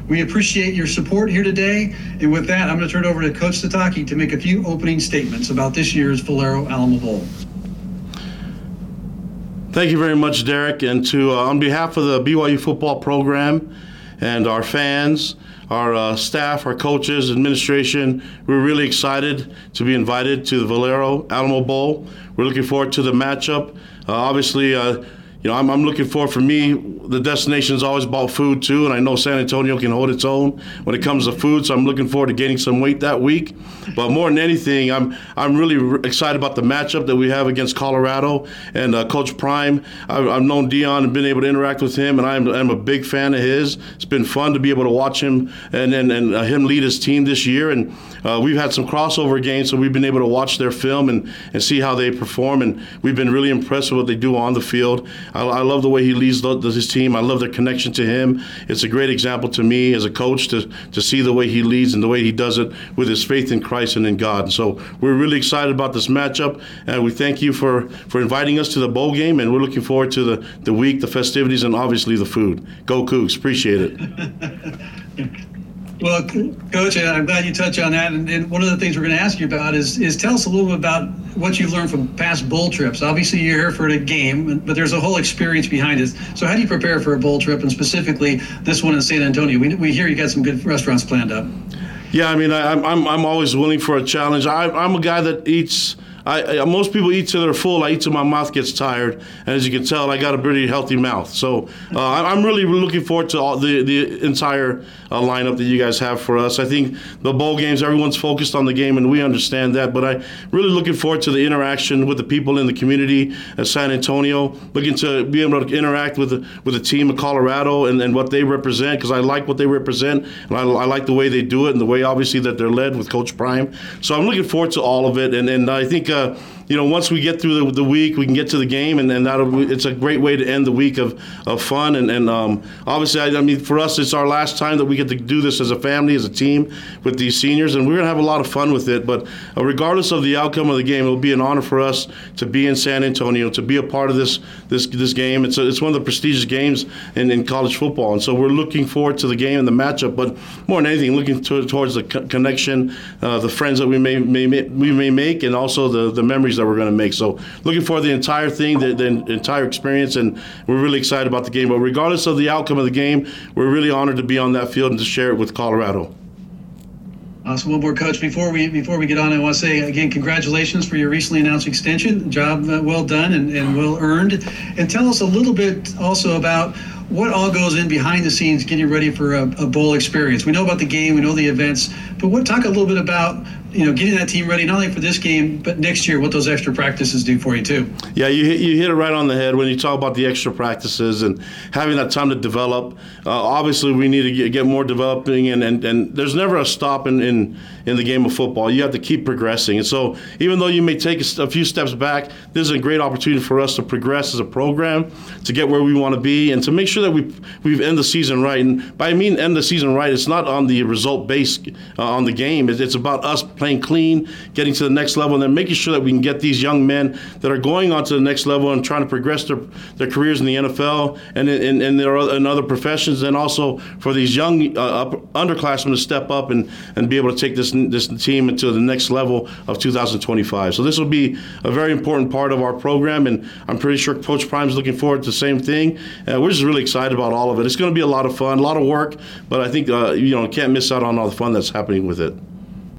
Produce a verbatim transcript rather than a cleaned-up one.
We appreciate your support here today. And with that, I'm going to turn it over to Coach Sitake to make a few opening statements about this year's Valero Alamo Bowl. Thank you very much, Derek. And to uh, on behalf of the B Y U football program and our fans, our uh, staff, our coaches, administration, we're really excited to be invited to the Valero Alamo Bowl. We're looking forward to the matchup. Uh, obviously, uh, you know, I'm, I'm looking forward, for me, the destination is always about food too, and I know San Antonio can hold its own when it comes to food, so I'm looking forward to gaining some weight that week. But more than anything, I'm I'm really re- excited about the matchup that we have against Colorado and uh, Coach Prime. I've, I've known Dion and been able to interact with him, and I'm, I'm a big fan of his. It's been fun to be able to watch him and and, and uh, him lead his team this year, and uh, we've had some crossover games, so we've been able to watch their film and, and see how they perform, and we've been really impressed with what they do on the field. I, I love the way he leads the, his team. I love their connection to him. It's a great example to me as a coach to, to see the way he leads and the way he does it with his faith in Christ and in God. So we're really excited about this matchup, and we thank you for, for inviting us to the bowl game, and we're looking forward to the, the week, the festivities, and obviously the food. Go Cougs. Appreciate it. Well, Coach, I'm glad you touched on that. And, and one of the things we're going to ask you about is, is tell us a little bit about what you've learned from past bowl trips. Obviously, you're here for the game, but there's a whole experience behind it. So how do you prepare for a bowl trip, and specifically this one in San Antonio? We, we hear you got some good restaurants planned up. Yeah, I mean, I, I'm I'm always willing for a challenge. I, I'm a guy that eats. I, I, most people eat till they're full. I eat till my mouth gets tired, and as you can tell, I got a pretty healthy mouth. So uh, I'm really looking forward to all the the entire uh, lineup that you guys have for us. I think the bowl games, everyone's focused on the game, and we understand that. But I'm really looking forward to the interaction with the people in the community at San Antonio. Looking to be able to interact with the, with the team of Colorado and, and what they represent, because I like what they represent, and I, I like the way they do it, and the way obviously that they're led with Coach Prime. So I'm looking forward to all of it, and and I think. Uh, you know, once we get through the, the week, we can get to the game, and, and that'll it's a great way to end the week of, of fun. And, and um, obviously, I, I mean, for us, it's our last time that we get to do this as a family, as a team, with these seniors, and we're going to have a lot of fun with it. But uh, regardless of the outcome of the game, it'll be an honor for us to be in San Antonio, to be a part of this this this game. It's a, it's one of the prestigious games in, in college football, and so we're looking forward to the game and the matchup. But more than anything, looking to, towards the co- connection, uh, the friends that we may, may we may make, and also the, the memories that we're going to make. So looking for the entire thing, the, the entire experience, and we're really excited about the game. But regardless of the outcome of the game, we're really honored to be on that field and to share it with Colorado. Awesome. One more, Coach. Before we before we get on, I want to say again, congratulations for your recently announced extension. Job uh, well done and, and well earned. And tell us a little bit also about what all goes in behind the scenes getting ready for a, a bowl experience. We know about the game, we know the events, but what talk a little bit about you know getting that team ready not only for this game but next year, what those extra practices do for you too. Yeah, you hit, you hit it right on the head when you talk about the extra practices and having that time to develop. Uh, obviously, we need to get, get more developing, and, and, and there's never a stop in, in in the game of football. You have to keep progressing, and so even though you may take a, a few steps back, this is a great opportunity for us to progress as a program, to get where we want to be, and to make sure that we we've end the season right. And by I mean end the season right, it's not on the result based uh, on the game. It's, it's about us playing clean, getting to the next level, and then making sure that we can get these young men that are going on to the next level and trying to progress their, their careers in the N F L and in, in, in their in other professions, and also for these young uh, up, underclassmen to step up and, and be able to take this this team into the next level of two thousand twenty-five. So this will be a very important part of our program, and I'm pretty sure Coach Prime's looking forward to the same thing. Uh, we're just really excited about all of it. It's going to be a lot of fun, a lot of work, but I think uh, you know can't miss out on all the fun that's happening with it.